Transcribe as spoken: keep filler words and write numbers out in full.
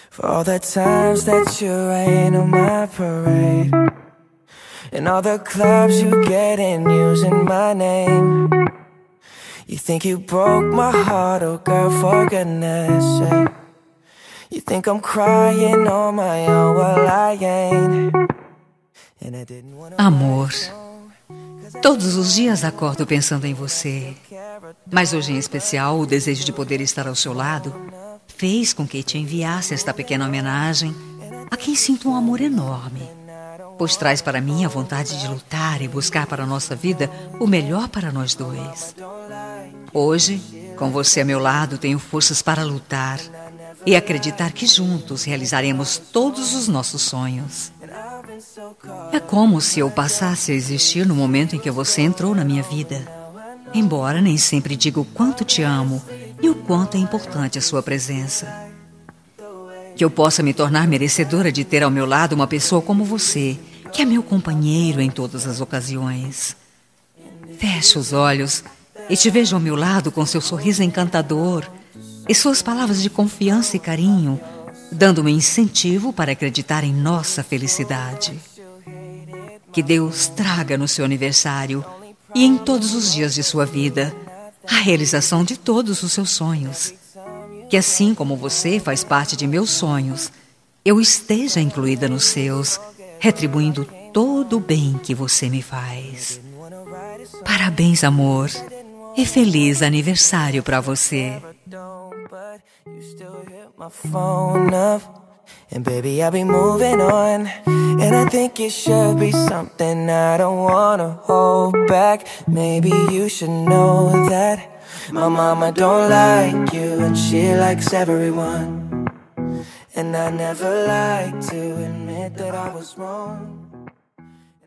For all the times that you rain on my parade, and all the clubs you get in using my name. You think you broke my heart, oh girl, for goodness sake. You think I'm crying on my own, well I ain't. And I didn't wanna. Amor, todos os dias acordo pensando em você. Mas hoje em especial, o desejo de poder estar ao seu lado fez com que te enviasse esta pequena homenagem a quem sinto um amor enorme, pois traz para mim a vontade de lutar e buscar para a nossa vida o melhor para nós dois. Hoje, com você a meu lado, tenho forças para lutar e acreditar que juntos realizaremos todos os nossos sonhos. É como se eu passasse a existir no momento em que você entrou na minha vida, embora nem sempre diga o quanto te amo e o quanto é importante a sua presença. Que eu possa me tornar merecedora de ter ao meu lado uma pessoa como você, que é meu companheiro em todas as ocasiões. Feche os olhos e te vejo ao meu lado com seu sorriso encantador e suas palavras de confiança e carinho, dando-me incentivo para acreditar em nossa felicidade. Que Deus traga no seu aniversário e em todos os dias de sua vida a realização de todos os seus sonhos. Que assim como você faz parte de meus sonhos, eu esteja incluída nos seus, retribuindo todo o bem que você me faz. Parabéns, amor, e feliz aniversário para você. And baby, I'll be moving on. And I think it should be something I don't wanna hold back. Maybe you should know that my mama don't like you and she likes everyone. And I never like to admit that I was wrong.